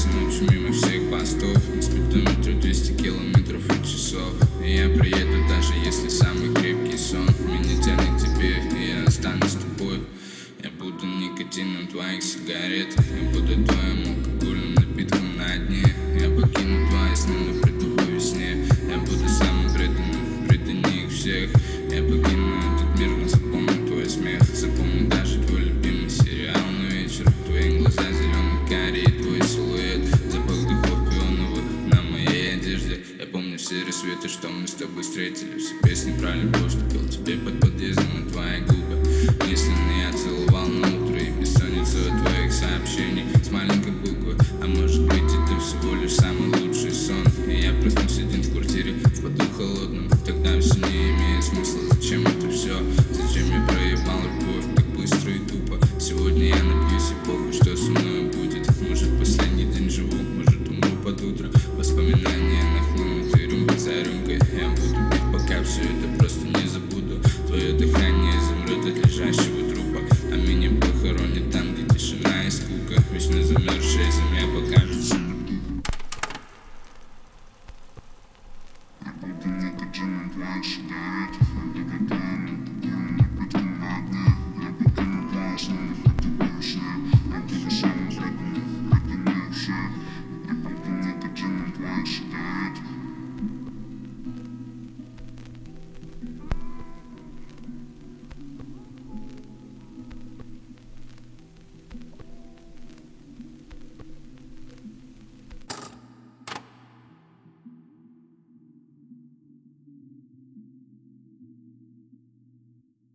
пронесся ночью мимо всех постов. На спидометре 200 километров и часов. И я приеду, даже если самый крепкий сон меня тянет к тебе, и я останусь с тобой. Я буду никотином твоих сигарет, я буду твоим алкогольным напитком на дне. Я покину твои сны, но приду по весне. Я буду самым преданнее их всех. Я покину этот мир, но запомню твой смех. Запомню даже твой любимый сериал на вечер. Твои глаза зелено-карие, твой силуэт, запах духов пионовых на моей одежде. Я помню все рассветы, что мы с тобой встретили. Все песни про любовь, что пел тебе под подъездом на твои губы. Мысленно я целовал на утро и бессонницу от твоих сообщений с маленькой буквы. А может быть, это всего лишь самый лучший сон. И я проснусь один в квартире, в поту холодном. Тогда все не имеет смысла. Зачем это все? Зачем я проебал любовь так быстро и тупо? Сегодня я напьюсь и похуй, что со мной будет. Может, последний день живу, может, умру под утро. Воспоминания нахлынут и рюмка за рюмкой. Я буду пить, пока все это просто не забуду. Твое дыхание замрет от лежащего трупа, а меня похоронят там, где тишина и скука. Вечно замерзшая земля покажет. Я буду никотином твоих сигарет.